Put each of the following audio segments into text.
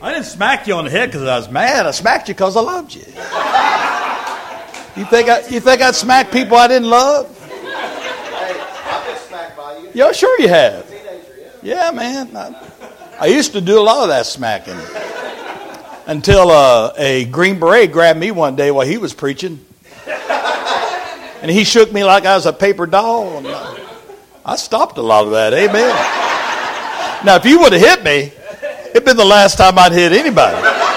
I didn't smack you on the head because I was mad. I smacked you because I loved you. You think I'd smack people I didn't love? Hey, I've been smacked by you. Yeah, sure you have. Teenager, Yeah, man. I used to do a lot of that smacking. Until a Green Beret grabbed me one day while he was preaching. And he shook me like I was a paper doll. And I stopped a lot of that. Amen. Now, if you would have hit me, it'd been the last time I'd hit anybody.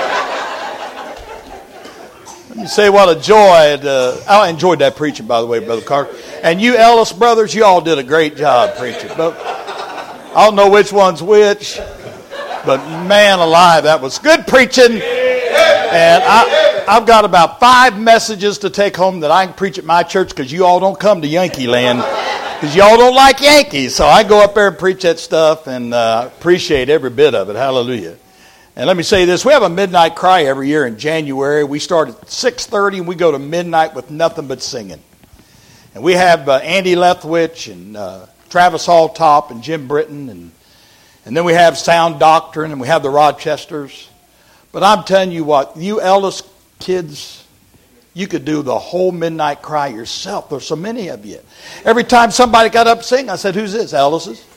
Let me say what a joy. I enjoyed that preaching, by the way, Brother Carter. And you Ellis brothers, you all did a great job preaching. But I don't know which one's which. But man alive, that was good preaching. And I've got about 5 messages to take home that I can preach at my church because you all don't come to Yankee land. Because y'all don't like Yankees. So I go up there and preach that stuff and appreciate every bit of it. Hallelujah. And let me say this. We have a midnight cry every year in January. We start at 6:30 and we go to midnight with nothing but singing. And we have Andy Lethwich and Travis Halltop and Jim Britton and then we have Sound Doctrine, and we have the Rochesters. But I'm telling you what, you Ellis kids, you could do the whole midnight cry yourself. There's so many of you. Every time somebody got up to sing, I said, who's this? Ellis's.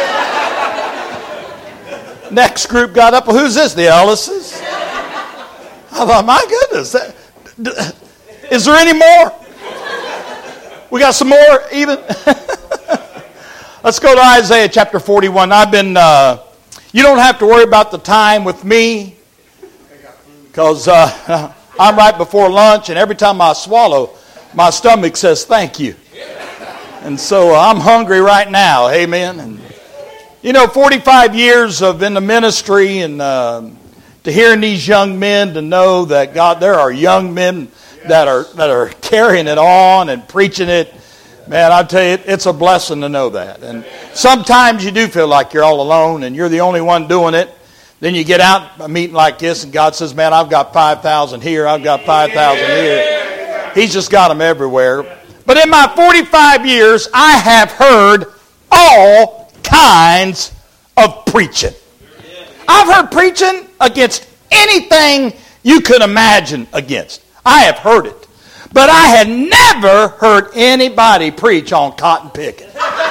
Next group got up, well, who's this? The Ellis's. I thought, my goodness, is there any more? We got some more even? Let's go to Isaiah chapter 41. You don't have to worry about the time with me because I'm right before lunch, and every time I swallow, my stomach says thank you. And so I'm hungry right now. Amen. And 45 years of in the ministry and to hearing these young men, to know that God, there are young men that are carrying it on and preaching it. Man, I tell you, it's a blessing to know that. And sometimes you do feel like you're all alone and you're the only one doing it. Then you get out a meeting like this and God says, man, I've got 5,000 here, I've got 5,000 here. He's just got them everywhere. But in my 45 years, I have heard all kinds of preaching. I've heard preaching against anything you could imagine against. I have heard it. But I had never heard anybody preach on cotton picking.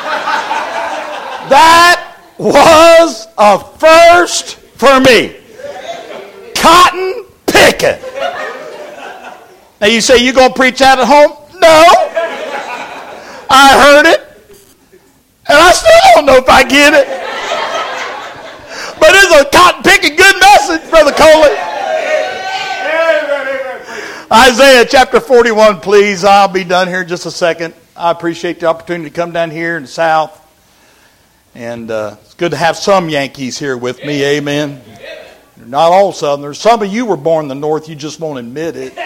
That was a first for me. Cotton picking. Now you say, you going to preach that at home? No. I heard it. And I still don't know if I get it. But it's a cotton picking good message, Brother Coley. Isaiah chapter 41, please. I'll be done here in just a second. I appreciate the opportunity to come down here in the South. And it's good to have some Yankees here with me. Amen. Not all Southerners. Some of you were born in the North. You just won't admit it.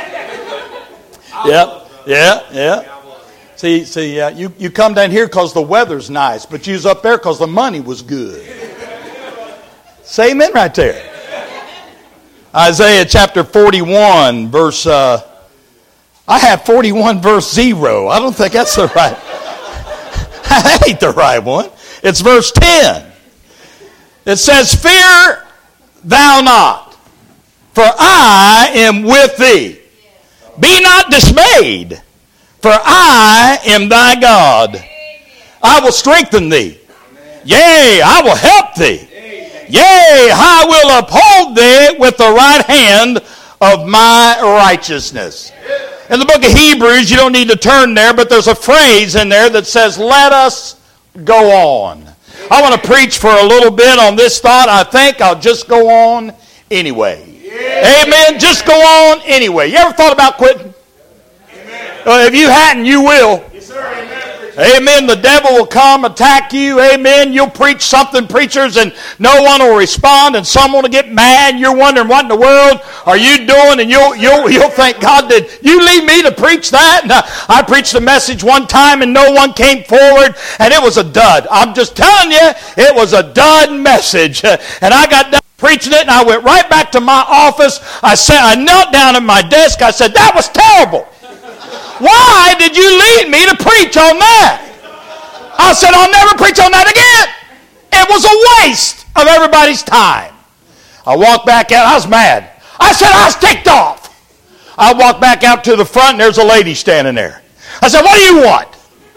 Yeah. See, you come down here because the weather's nice. But you was up there because the money was good. Say amen right there. Isaiah chapter 41, verse, I have 41 verse 0. I don't think that's the right, that ain't the right one. It's verse 10. It says, fear thou not, for I am with thee. Be not dismayed, for I am thy God. I will strengthen thee. Yea, I will help thee. Yea, I will uphold thee with the right hand of my righteousness. In the book of Hebrews, you don't need to turn there, but there's a phrase in there that says, let us go on. I want to preach for a little bit on this thought. I think I'll just go on anyway. Amen. Just go on anyway. You ever thought about quitting? If you hadn't, you will. Yes, sir. Amen. Amen. The devil will come attack you. Amen. You'll preach something, preachers, and no one will respond, and someone will get mad. You're wondering what in the world are you doing, and you'll think, God, did you leave me to preach that? And I preached a message one time, and no one came forward, and it was a dud. I'm just telling you, it was a dud message. And I got done preaching it, and I went right back to my office. I knelt down at my desk. I said, that was terrible. Why did you lead me to preach on that? I said, I'll never preach on that again. It was a waste of everybody's time. I walked back out. I was mad. I said, I was ticked off. I walked back out to the front, and there's a lady standing there. I said, what do you want?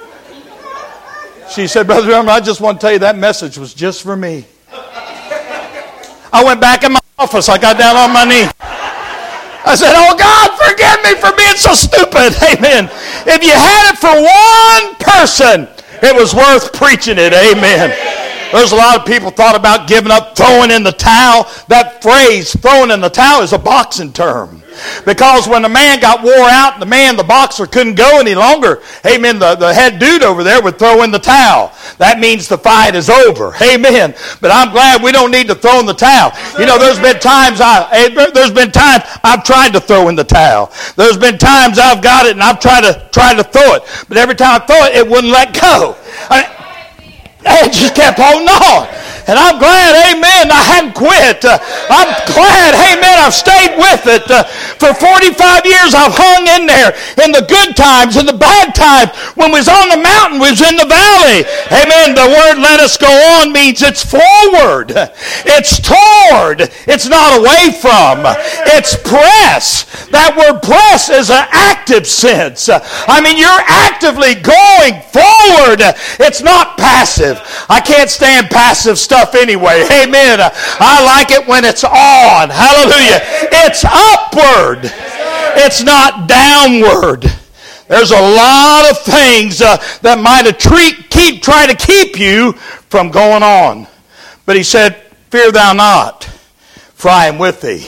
She said, Brother Drummond, I just want to tell you that message was just for me. I went back in my office. I got down on my knee. I said, oh, God, forgive me for being so stupid. Amen. If you had it for one person, it was worth preaching it. Amen. There's a lot of people thought about giving up, throwing in the towel. That phrase, throwing in the towel, is a boxing term. Because when the man got wore out, the boxer couldn't go any longer, amen, the head dude over there would throw in the towel. That means the fight is over. Amen. But I'm glad we don't need to throw in the towel. You know, there's been times I've tried to throw in the towel. There's been times I've got it and I've tried to throw it. But every time I throw it, it wouldn't let go. It just kept holding on. And I'm glad, amen, I hadn't quit. I'm glad, amen, I've stayed with it. For 45 years, I've hung in there in the good times and the bad times. When we was on the mountain, we was in the valley. Amen. The word let us go on means it's forward. It's toward. It's not away from. It's press. That word press is an active sense. I mean, you're actively going forward. It's not passive. I can't stand passive stuff anyway. Amen. I like it when it's on. Hallelujah. It's upward. It's not downward. There's a lot of things that might try to keep you from going on. But he said, fear thou not, for I am with thee.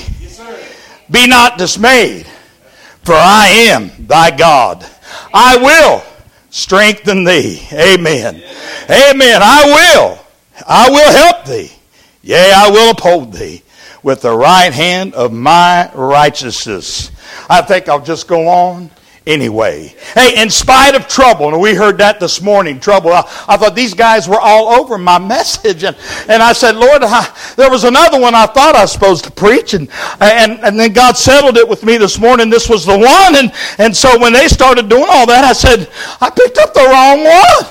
Be not dismayed, for I am thy God. I will strengthen thee. Amen. Amen. I will help thee. Yea, I will uphold thee with the right hand of my righteousness. I think I'll just go on anyway. Hey, in spite of trouble, and we heard that this morning, trouble. I thought these guys were all over my message. And I said, Lord, there was another one I thought I was supposed to preach. And then God settled it with me this morning. This was the one. And so when they started doing all that, I said, I picked up the wrong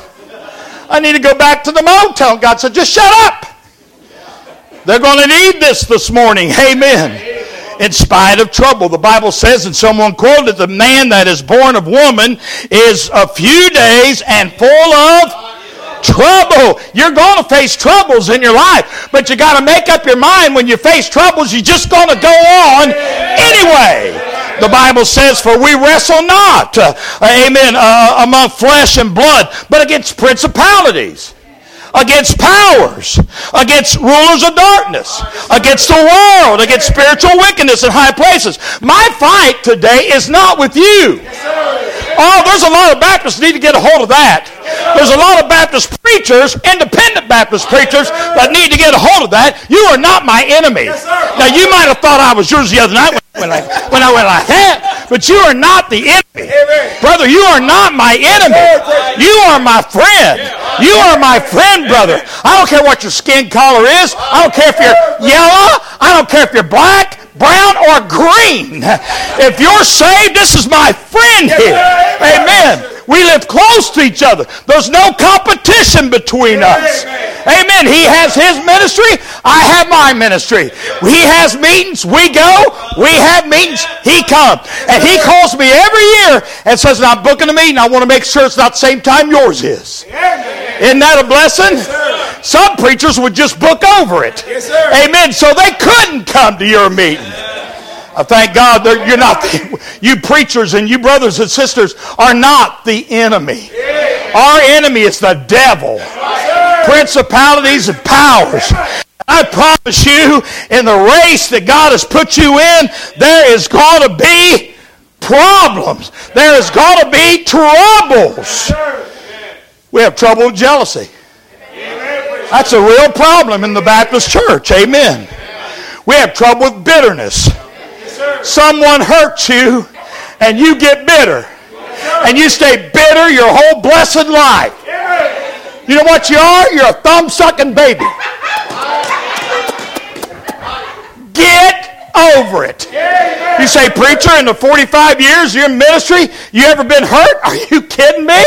one. I need to go back to the motel. And God said, just shut up. They're going to need this morning. Amen. In spite of trouble. The Bible says, and someone quoted, the man that is born of woman is a few days and full of trouble. You're going to face troubles in your life, but you got to make up your mind when you face troubles, you're just going to go on anyway. The Bible says, for we wrestle not, amen, among flesh and blood, but against principalities, against powers, against rulers of darkness, against the world, against spiritual wickedness in high places. My fight today is not with you. Oh, there's a lot of Baptists need to get a hold of that. There's a lot of Baptist preachers, independent Baptist preachers, that need to get a hold of that. You are not my enemy. Now, you might have thought I was yours the other night when I went like that, but you are not the enemy. Brother, you are not my enemy. You are my friend. You are my friend, brother. I don't care what your skin color is. I don't care if you're yellow. I don't care if you're black, brown, or green. If you're saved, this is my friend here. Amen. We live close to each other. There's no competition between us. Amen. He has his ministry. I have my ministry. He has meetings. We go. We have meetings. He comes. And he calls me every year and says, I'm booking a meeting. I want to make sure it's not the same time yours is. Isn't that a blessing? Some preachers would just book over it. Amen. So they couldn't come to your meeting. I thank God that you're not, you preachers and you brothers and sisters are not the enemy. Our enemy is the devil. Principalities and powers. I promise you, in the race that God has put you in, there is going to be problems. There is going to be troubles. We have trouble with jealousy. That's a real problem in the Baptist church. Amen. We have trouble with bitterness. Someone hurts you and you get bitter. And you stay bitter your whole blessed life. You know what you are? You're a thumb-sucking baby. Get over it. You say, preacher, in the 45 years you're in ministry, you ever been hurt? Are you kidding me?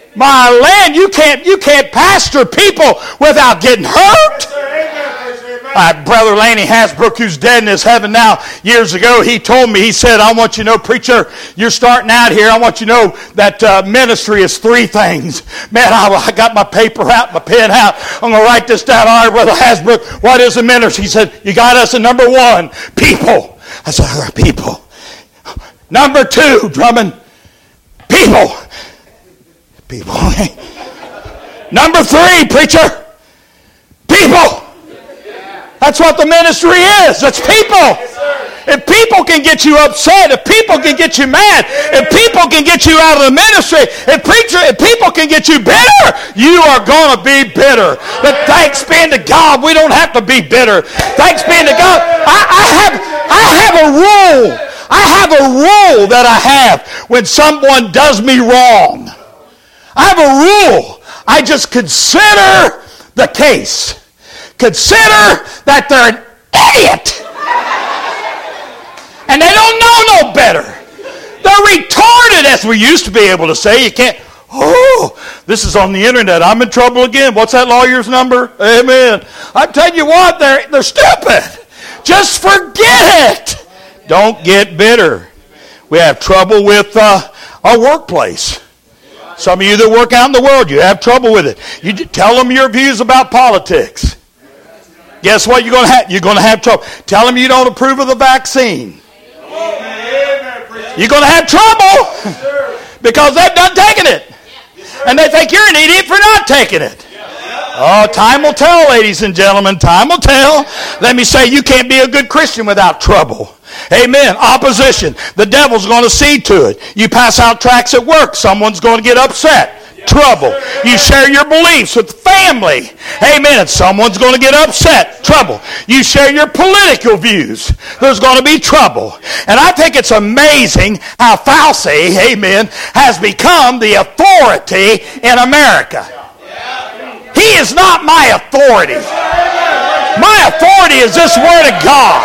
My land, you can't pastor people without getting hurt. Brother Laney Hasbrook, who's dead in his heaven now, years ago, he told me, he said, I want you to know, preacher, you're starting out here. I want you to know that ministry is three things. Man, I got my paper out, my pen out. I'm going to write this down. All right, Brother Hasbrook, what is a ministry? He said, you got us at number one, people. I said, all right, people. Number two, Drummond, people. People. Number three, preacher, people. That's what the ministry is. It's people. If people can get you upset, if people can get you mad, if people can get you out of the ministry, if people can get you bitter, you are going to be bitter. But thanks be to God, we don't have to be bitter. Thanks be to God. I have a rule. I have a rule that I have when someone does me wrong. I have a rule. I just consider the case. Consider that they're an idiot. And they don't know no better. They're retarded, as we used to be able to say. You can't, this is on the internet. I'm in trouble again. What's that lawyer's number? Amen. I'm telling you what, they're stupid. Just forget it. Don't get bitter. We have trouble with our workplace. Some of you that work out in the world, you have trouble with it. You tell them your views about politics. Guess what you're going to have? You're going to have trouble. Tell them you don't approve of the vaccine. You're going to have trouble because they've done taking it. And they think you're an idiot for not taking it. Oh, time will tell, ladies and gentlemen. Time will tell. Let me say, you can't be a good Christian without trouble. Amen. Opposition. The devil's going to see to it. You pass out tracts at work. Someone's going to get upset. Trouble. You share your beliefs with family. Amen. Someone's going to get upset. Trouble. You share your political views. There's going to be trouble. And I think it's amazing how Fauci, amen, has become the authority in America. He is not my authority. My authority is this Word of God.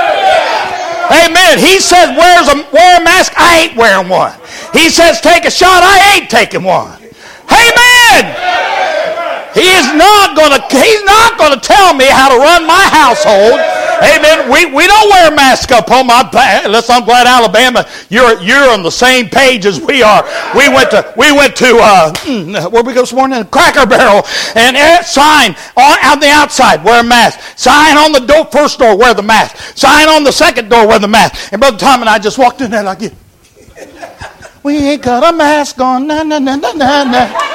Amen. He says wear a mask. I ain't wearing one. He says take a shot. I ain't taking one. Amen. He's not going to tell me how to run my household. Amen. We don't wear masks up on my back. Unless I'm glad Alabama, you're on the same page as we are. We went to where we go this morning? Cracker Barrel, and sign on the outside, wear a mask. Sign on the first door, wear the mask. Sign on the second door, wear the mask. And Brother Tom and I just walked in there like, we ain't got a mask on. Nah, nah, nah, nah, nah, nah.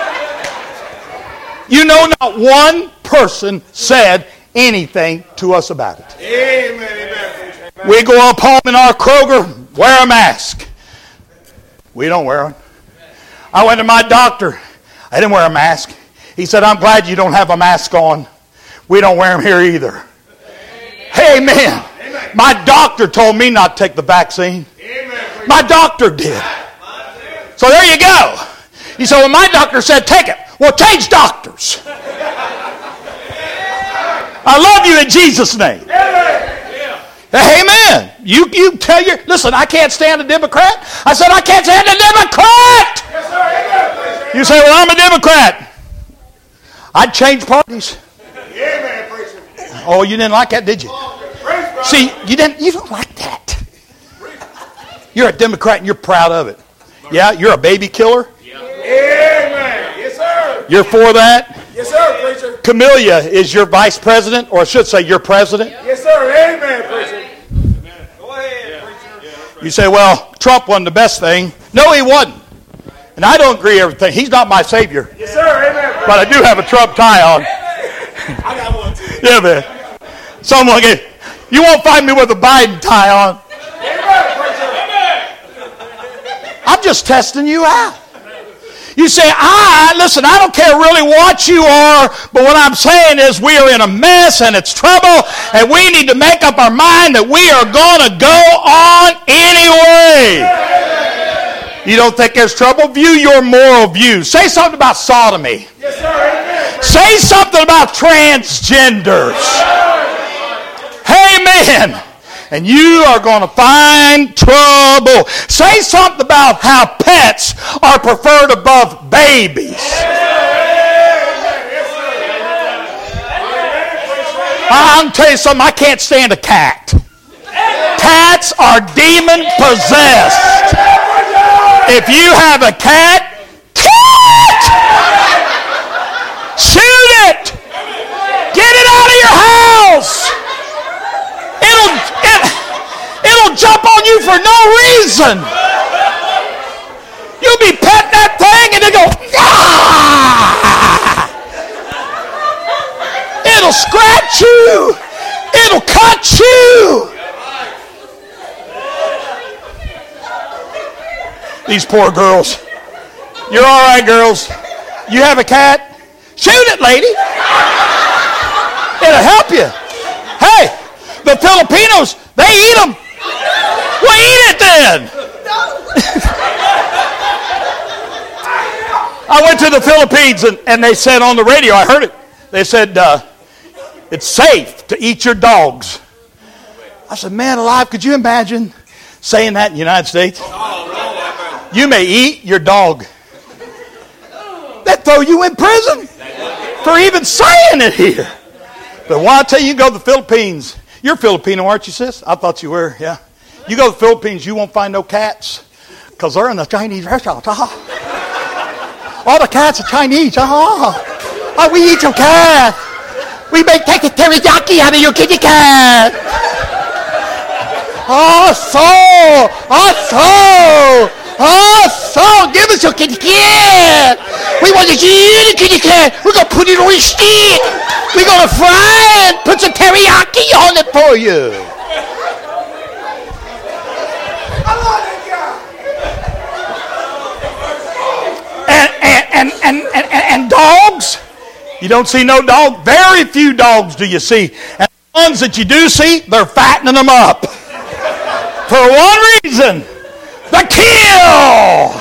You know, not one person said anything to us about it. Amen. We go up home in our Kroger, wear a mask. We don't wear one. I went to my doctor. I didn't wear a mask. He said, I'm glad you don't have a mask on. We don't wear them here either. Amen. My doctor told me not to take the vaccine. My doctor did. So there you go. You say, well, my doctor said take it. Well, change doctors. I love you in Jesus' name. Amen. You tell listen, I can't stand a Democrat. I said, I can't stand a Democrat. You say, well, I'm a Democrat. I'd change parties. Oh, you didn't like that, did you? See, you don't like that. You're a Democrat and you're proud of it. Yeah, you're a baby killer. Amen. Yes, sir. You're for that? Yes, sir, preacher. Camellia is your vice president, or I should say your president. Yes, sir. Amen, preacher. Go ahead, preacher. You say, well, Trump wasn't the best thing. No, he wasn't. And I don't agree with everything. He's not my savior. Yes, sir. Amen, preacher. But I do have a Trump tie on. I got one, too. Yeah, man. Someone, you won't find me with a Biden tie on. I'm just testing you out. You say, listen, I don't care really what you are, but what I'm saying is we are in a mess and it's trouble, and we need to make up our mind that we are going to go on anyway. You don't think there's trouble? View your moral views. Say something about sodomy. Yes, sir. Say something about transgenders. Amen. And you are going to find trouble. Say something about how pets are preferred above babies. I'll tell you something, I can't stand a cat. Cats are demon possessed. If you have a cat, shoot it! Get it out of your house! It'll jump on you for no reason. You'll be petting that thing and it'll go, ah! It'll scratch you. It'll cut you. These poor girls. You're all right, girls. You have a cat? Shoot it, lady. It'll help you. Hey, the Filipinos, they eat them. Well, eat it then. I went to the Philippines and they said on the radio, I heard it, they said, it's safe to eat your dogs. I said, man alive, could you imagine saying that in the United States? You may eat your dog. They'd throw you in prison for even saying it here. But when I tell you, you go to the Philippines, you're Filipino, aren't you, sis? I thought you were, yeah. You go to the Philippines, you won't find no cats because they're in the Chinese restaurants. All the cats are Chinese. Oh, we eat your cat. We may take the teriyaki out of your kitty cat. Give us your kitty cat. We want to eat the kitty cat. We're going to put it on your stick. We're going to fry it, put some teriyaki on it for you. And dogs, you don't see no dog. Very few dogs do you see. And the ones that you do see, they're fattening them up. For one reason, the kill.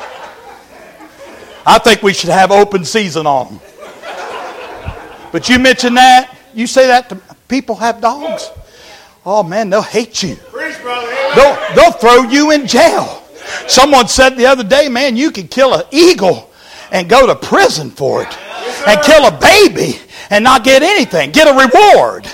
I think we should have open season on them. But you mention that, you say that to people have dogs. Oh man, they'll hate you. They'll throw you in jail. Someone said the other day, man, you can kill an eagle and go to prison for it. And kill a baby and not get anything. Get a reward.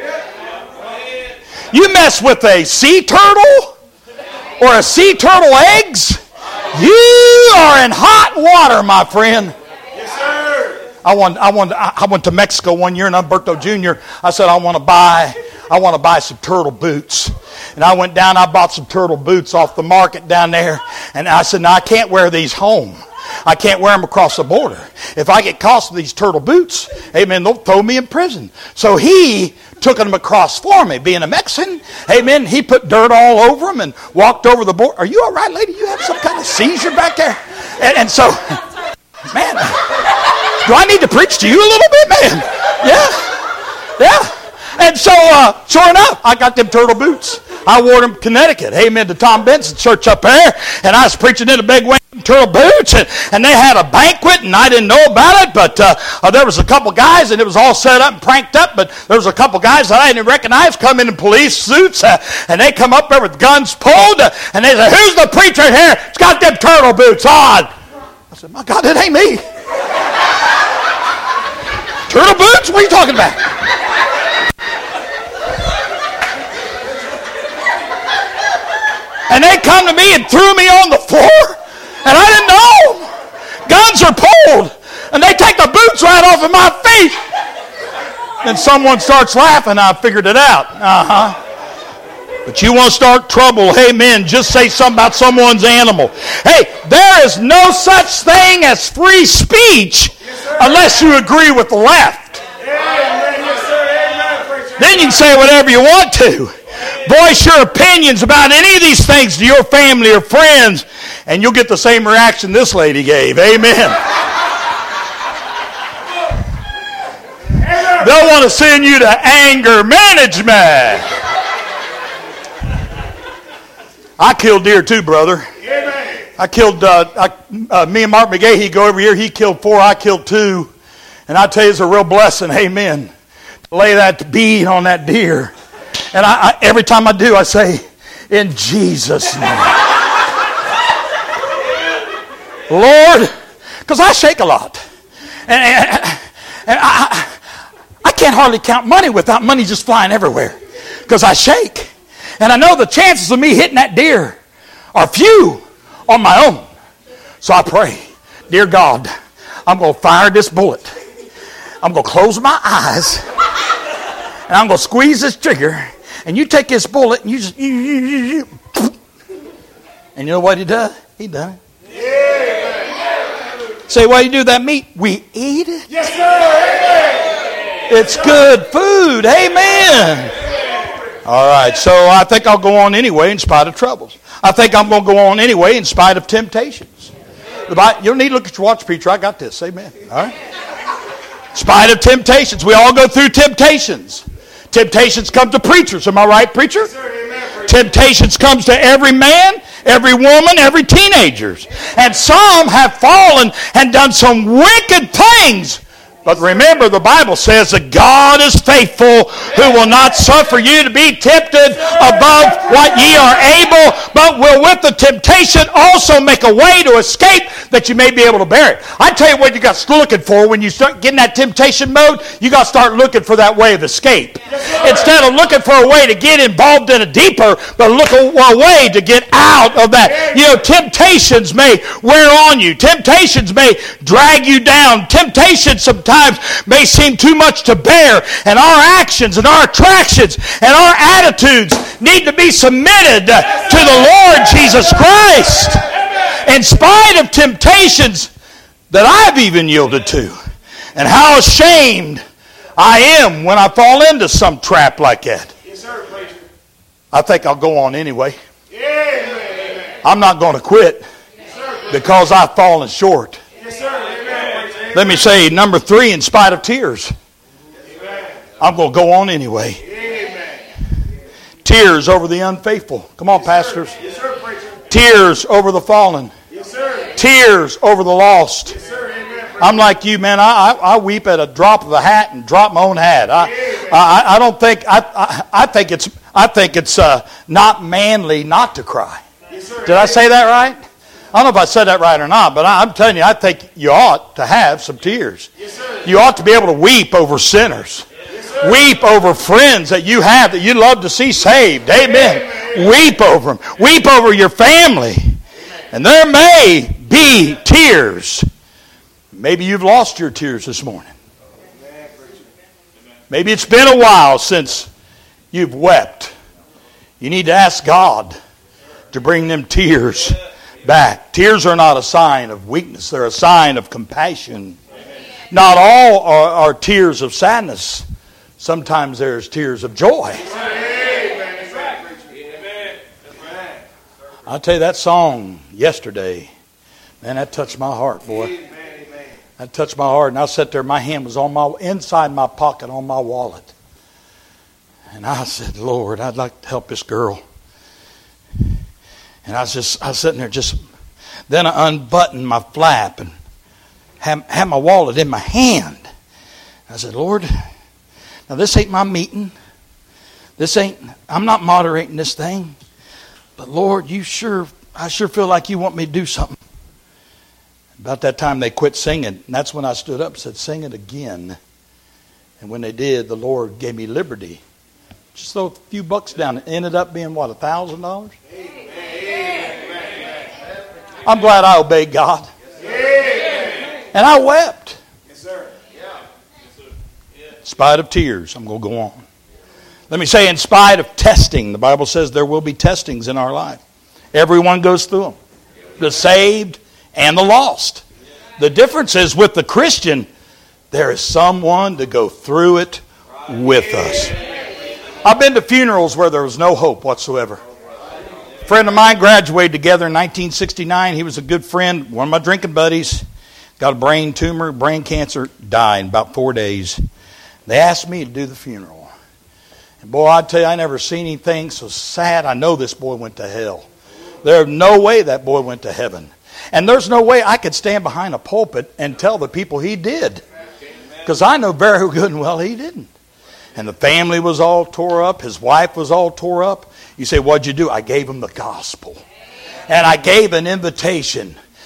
You mess with a sea turtle or a sea turtle eggs, you are in hot water, my friend. Yes, sir. I went to Mexico one year, and Humberto Jr., I said, I want to buy some turtle boots. And I went down, I bought some turtle boots off the market down there. And I said, no, I can't wear these home. I can't wear them across the border. If I get caught with these turtle boots, amen, they'll throw me in prison. So he took them across for me. Being a Mexican, amen, he put dirt all over them and walked over the border. Are you all right, lady? You have some kind of seizure back there? And so, man, do I need to preach to you a little bit, man? Yeah. And so, sure enough, I got them turtle boots. I wore them in Connecticut. Amen to Tom Benson church up there. And I was preaching in a big way in turtle boots. And they had a banquet, and I didn't know about it. But there was a couple guys, and it was all set up and pranked up. But there was a couple guys that I didn't recognize come in police suits. And they come up there with guns pulled. And they said, who's the preacher here? It's got them turtle boots on. I said, my God, it ain't me. Turtle boots? What are you talking about? And they come to me and threw me on the floor, and I didn't know. Guns are pulled, and they take the boots right off of my feet. Then someone starts laughing. I figured it out. But you want to start trouble, amen, just say something about someone's animal. Hey, there is no such thing as free speech unless you agree with the left. Then you can say whatever you want to. Voice your opinions about any of these things to your family or friends, and you'll get the same reaction this lady gave. Amen. They'll want to send you to anger management. I kill deer too, brother. I killed, me and Mark McGahee go every year. He killed 4, I killed 2. And I tell you, it's a real blessing, amen, to lay that bead on that deer. And I every time I do, I say, in Jesus' name. Lord, because I shake a lot. And I can't hardly count money without money just flying everywhere because I shake. And I know the chances of me hitting that deer are few on my own. So I pray, dear God, I'm going to fire this bullet. I'm going to close my eyes and I'm going to squeeze this trigger. And you take this bullet and you just... And you know what he does? He done it. Yeah. Say, why you do that meat? We eat it. Yes, sir. Amen. It's good food. Amen. All right, so I think I'll go on anyway in spite of troubles. I think I'm going to go on anyway in spite of temptations. You don't need to look at your watch, preacher. I got this. Amen. All right. In spite of temptations. We all go through temptations. Temptations come to preachers. Am I right, preacher? Yes, sir. Amen. Temptations comes to every man, every woman, every teenager. And some have fallen and done some wicked things. But remember, the Bible says that God is faithful, who will not suffer you to be tempted above what ye are able, but will with the temptation also make a way to escape that you may be able to bear it. I tell you what you got looking for when you start getting that temptation mode, you got to start looking for that way of escape. Instead of looking for a way to get involved in a deeper, but look for a way to get out of that. You know, temptations may wear on you. Temptations may drag you down. Temptations sometimes may seem too much to bear, and our actions and our attractions and our attitudes need to be submitted to the Lord Jesus Christ. In spite of temptations that I've even yielded to, and how ashamed I am when I fall into some trap like that. Yes, sir, preacher. I think I'll go on anyway. Amen. I'm not going to quit because I've fallen short. Yes, sir. Amen. Let me say, number 3, in spite of tears, I'm going to go on anyway. Amen. Tears over the unfaithful. Come on, pastors. Yes, sir, preacher. Tears over the fallen. Yes, sir. Tears over the lost. Yes, sir. Amen. I'm like you, man. I weep at a drop of a hat and drop my own hat. I don't think I think it's not manly not to cry. Yes, sir. Did I say that right? I don't know if I said that right or not, but I'm telling you, I think you ought to have some tears. Yes, sir. You ought to be able to weep over sinners. Yes, sir. Weep over friends that you have that you love to see saved. Amen. Amen. Weep over them. Weep over your family. And there may be tears. Maybe you've lost your tears this morning. Maybe it's been a while since you've wept. You need to ask God to bring them tears back. Tears are not a sign of weakness. They're a sign of compassion. Not all are tears of sadness. Sometimes there's tears of joy. I'll tell you, that song yesterday, man, that touched my heart, boy. That touched my heart. And I sat there, my hand was on inside my pocket on my wallet. And I said, Lord, I'd like to help this girl. And I was sitting there then I unbuttoned my flap and had my wallet in my hand. I said, Lord, now this ain't my meeting. I'm not moderating this thing. But Lord, I sure feel like you want me to do something. About that time they quit singing. And that's when I stood up and said, sing it again. And when they did, the Lord gave me liberty. Just throw a few bucks down. It ended up being, what, $1,000? I'm glad I obeyed God. And I wept. Yes, sir. In spite of tears, I'm going to go on. Let me say, in spite of testing, the Bible says there will be testings in our life. Everyone goes through them. The saved and the lost. The difference is with the Christian, there is someone to go through it with us. I've been to funerals where there was no hope whatsoever. A friend of mine graduated together in 1969. He was a good friend, one of my drinking buddies. Got a brain tumor, brain cancer, died in about 4 days. They asked me to do the funeral. And boy, I tell you, I never seen anything so sad. I know this boy went to hell. There's no way that boy went to heaven. And there's no way I could stand behind a pulpit and tell the people he did. Because I know very good and well he didn't. And the family was all tore up. His wife was all tore up. You say, what'd you do? I gave him the gospel. And I gave an invitation.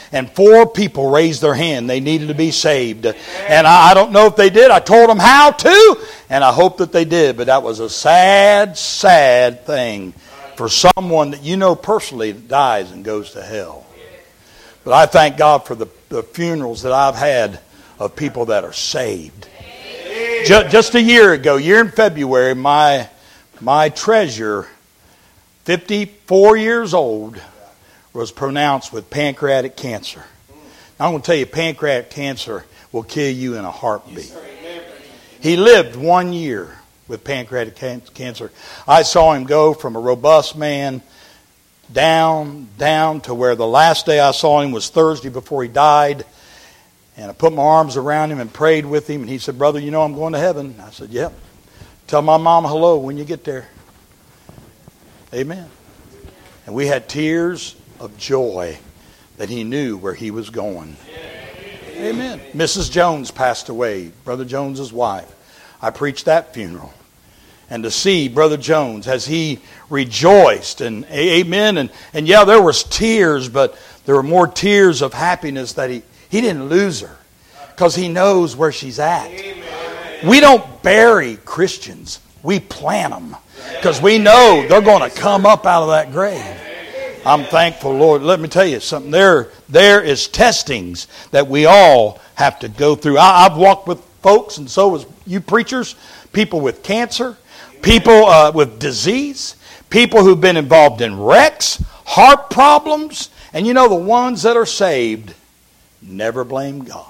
and 4 people raised their hand. They needed to be saved. And I don't know if they did. I told them how to, and I hope that they did. But that was a sad, sad thing for someone that you know personally that dies and goes to hell. But I thank God for the funerals that I've had of people that are saved. Just a year in February, my treasure, 54 years old, was pronounced with pancreatic cancer. Now, I'm going to tell you, pancreatic cancer will kill you in a heartbeat. He lived 1 year with pancreatic cancer. I saw him go from a robust man down to where the last day I saw him was Thursday before he died. And I put my arms around him and prayed with him. And he said, "Brother, you know I'm going to heaven." I said, "Yep. Tell my mom hello when you get there." Amen. And we had tears of joy that he knew where he was going. Amen. Mrs. Jones passed away, Brother Jones's wife. I preached that funeral. And to see Brother Jones as he rejoiced, and amen, and yeah, there was tears, but there were more tears of happiness that he didn't lose her, because he knows where she's at. Amen. We don't bury Christians. We plant them, because we know they're going to come up out of that grave. I'm thankful, Lord. Let me tell you something. There is testings that we all have to go through. I've walked with folks, and so has you preachers, people with cancer, people with disease, people who've been involved in wrecks, heart problems, and you know the ones that are saved never blame God.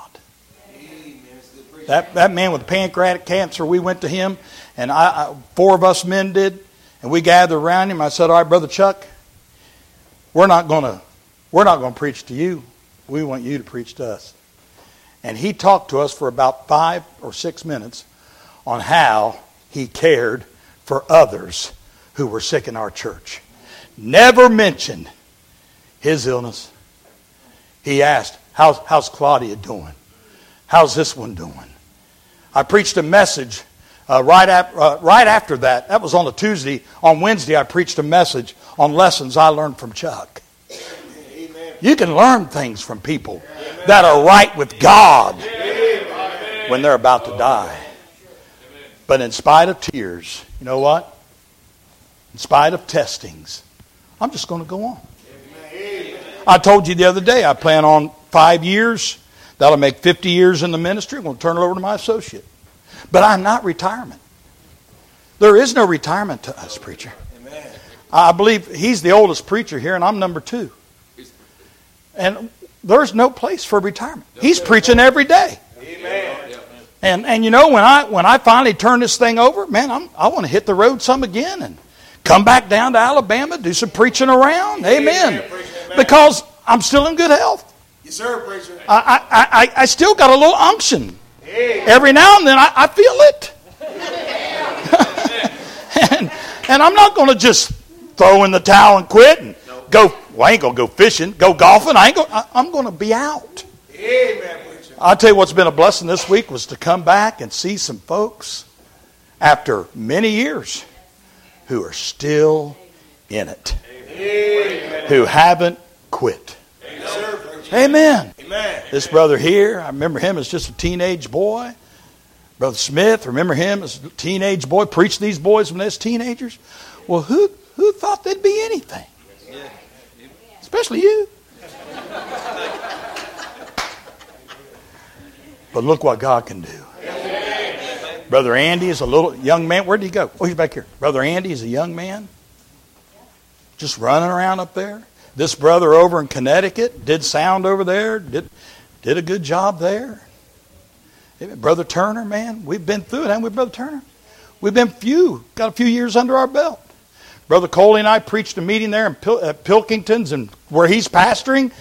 That man with pancreatic cancer, we went to him, and 4 of us men did, and we gathered around him. I said, "All right, Brother Chuck, we're not going to preach to you. We want you to preach to us." And he talked to us for about 5 or 6 minutes on how he cared for others who were sick in our church. Never mentioned his illness. He asked, How's Claudia doing? How's this one doing? I preached a message right after that. That was on a Tuesday. On Wednesday, I preached a message on lessons I learned from Chuck. Amen. You can learn things from people that are right with God when they're about to die. But in spite of tears, you know what? In spite of testings, I'm just going to go on. I told you the other day, I plan on 5 years. That'll make 50 years in the ministry. I'm going to turn it over to my associate. But I'm not retirement. There is no retirement to us, preacher. Amen. I believe he's the oldest preacher here, and I'm number 2. And there's no place for retirement. He's preaching every day. Amen. And you know, when I finally turn this thing over, man, I want to hit the road some again and come back down to Alabama, do some preaching around. Amen. Because I'm still in good health. Yes, sir, preacher. I still got a little unction. Every now and then I feel it. and I'm not going to just throw in the towel and quit and go. Well, I ain't going to go fishing, go golfing. I'm going to be out. Amen, preacher. I'll tell you what's been a blessing this week was to come back and see some folks after many years who are still in it. Amen. Who haven't quit. Amen. Amen. This brother here, I remember him as just a teenage boy. Brother Smith, remember him as a teenage boy. Preached these boys when they was teenagers. Well, who thought they'd be anything? Especially you. But look what God can do. Brother Andy is a little young man. Where did he go? Oh, he's back here. Brother Andy is a young man. Just running around up there. This brother over in Connecticut did sound over there, did a good job there. Brother Turner, man, we've been through it, haven't we, Brother Turner? We've been got a few years under our belt. Brother Coley and I preached a meeting there at Pilkington's, and where he's pastoring,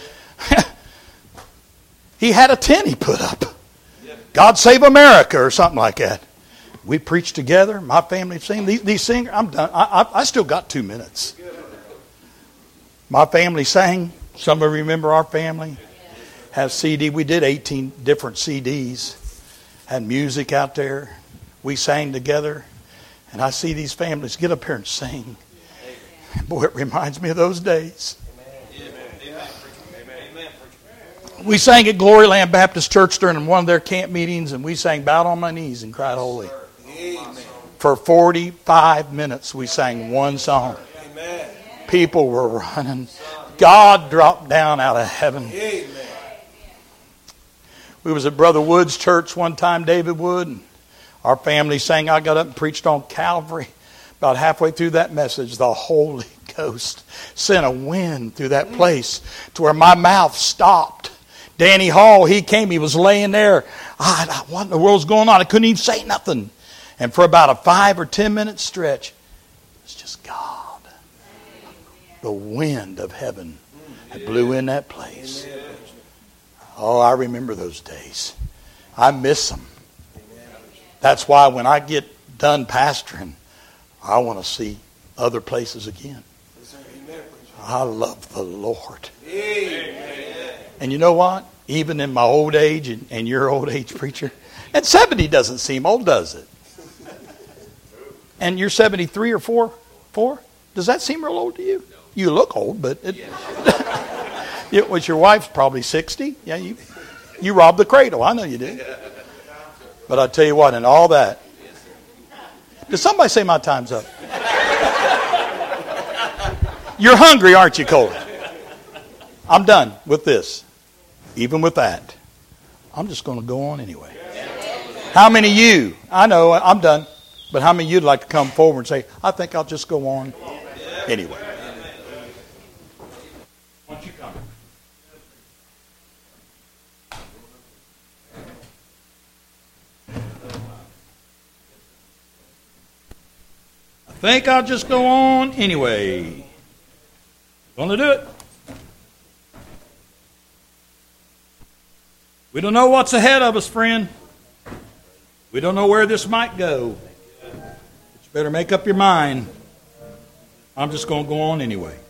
he had a tent he put up. God Save America or something like that. We preached together. My family sang. These singers, I'm done. I still got 2 minutes. My family sang. Some of you remember our family. Have CD. We did 18 different CDs. Had music out there. We sang together. And I see these families get up here and sing. Boy, it reminds me of those days. We sang at Glory Land Baptist Church during one of their camp meetings, and we sang Bowed on My Knees and Cried Holy. Amen. For 45 minutes we sang one song. Amen. People were running. God dropped down out of heaven. Amen. We was at Brother Wood's church one time, David Wood, and our family sang. I got up and preached on Calvary. About halfway through that message, the Holy Ghost sent a wind through that place to where my mouth stopped. Danny Hall, he came, he was laying there. What in the world's going on? I couldn't even say nothing. And for about a 5 or 10 minute stretch, it's just God. The wind of heaven that blew in that place. Oh, I remember those days. I miss them. That's why when I get done pastoring, I want to see other places again. I love the Lord. And you know what? Even in my old age and your old age, preacher, and 70 doesn't seem old, does it? And you're 73 or 4? Does that seem real old to you? You look old, but it was your wife's probably 60. Yeah, you robbed the cradle. I know you did. But I tell you what, in all that, did somebody say my time's up? You're hungry, aren't you, Cole? I'm done with this. Even with that, I'm just going to go on anyway. How many of you, I know I'm done, but how many of you'd like to come forward and say, I think I'll just go on anyway? Why don't you come? I think I'll just go on anyway. Gonna do it. We don't know what's ahead of us, friend. We don't know where this might go. But you better make up your mind. I'm just going to go on anyway.